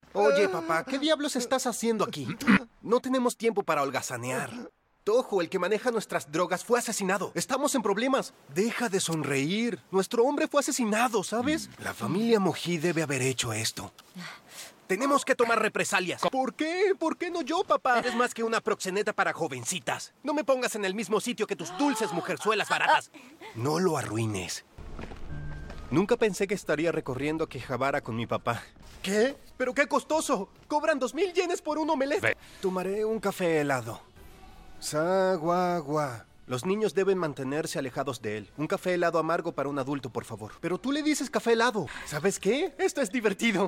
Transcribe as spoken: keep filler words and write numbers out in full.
Oye, papá, ¿qué diablos estás haciendo aquí? No tenemos tiempo para holgazanear. Tojo, el que maneja nuestras drogas, fue asesinado. Estamos en problemas. Deja de sonreír. Nuestro hombre fue asesinado, ¿sabes? La familia Mojí debe haber hecho esto. Tenemos que tomar represalias. ¿Por qué? ¿Por qué no yo, papá? Eres más que una proxeneta para jovencitas. No me pongas en el mismo sitio que tus dulces mujerzuelas baratas. No lo arruines. Nunca pensé que estaría recorriendo Quejabara con mi papá. ¿Qué? ¿Pero qué costoso? Cobran dos mil yenes por un omelette. Tomaré un café helado. Saguagua. Los niños deben mantenerse alejados de él. Un café helado amargo para un adulto, por favor. Pero tú le dices café helado. ¿Sabes qué? Esto es divertido.